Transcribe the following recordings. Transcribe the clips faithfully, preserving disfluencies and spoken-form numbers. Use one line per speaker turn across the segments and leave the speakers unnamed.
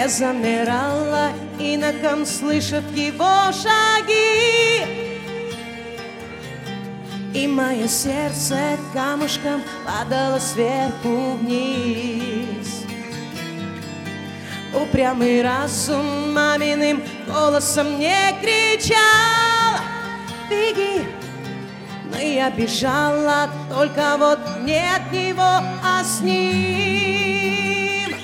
не замирала, иноком слышав его шаги. И мое сердце камушком падало сверху вниз. Упрямый разум маминым голосом мне кричал: беги! Но я бежала, только вот не от него, а с ним.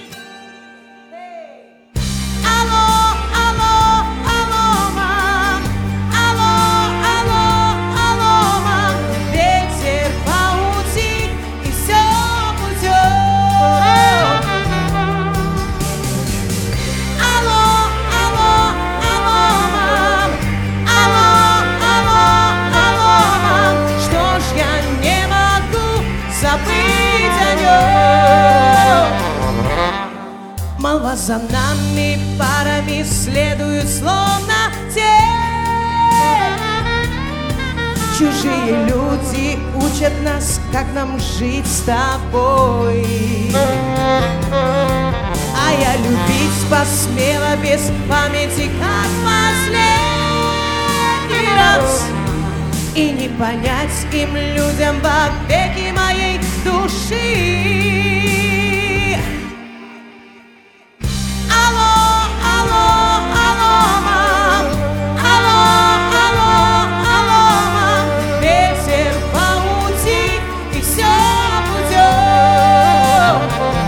Алло, алло, алло, мам! Алло, алло, алло, мам! Ветер поутих, и все путем. Алло, алло, алло, мам! Алло, алло, алло, мам! Что ж я не могу забыть о нем? Молва за нами парами следует, словно тень. Чужие люди учат нас, как нам жить с тобой. А я любить посмела без памяти, как последний раз. И не понять им, людям, во веки моей души. Алло, алло, алло, мам! Алло, алло, алло, мам! Ветер поутих, и все путем.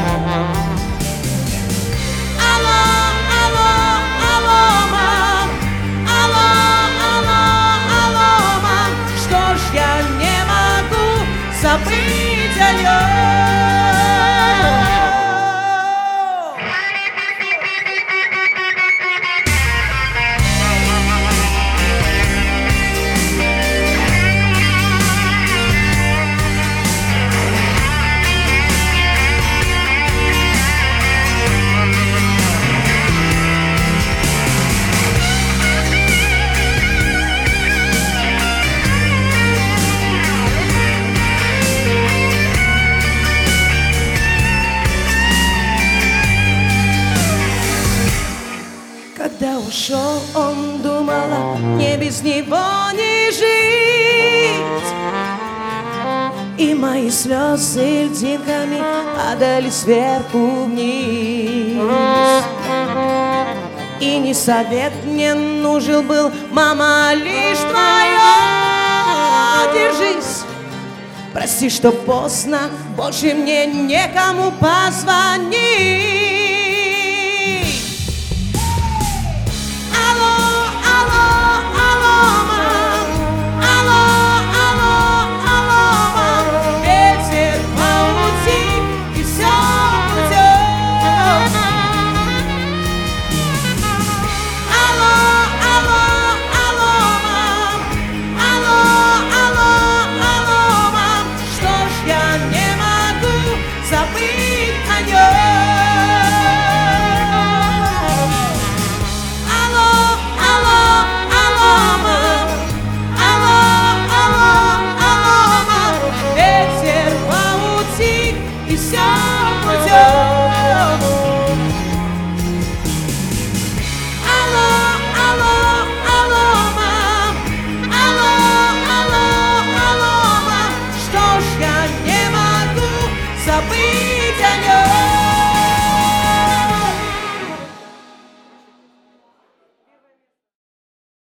Алло, алло, алло, мам! Алло, алло, алло, мам! Что ж я не могу забыть о нем? Когда ушел, он думала, мне без него не жить. И мои слезы льдинками падали сверху вниз. И не совет мне нужен был, мама, лишь твое. Держись, прости, что поздно, больше мне некому позвонить. Забыть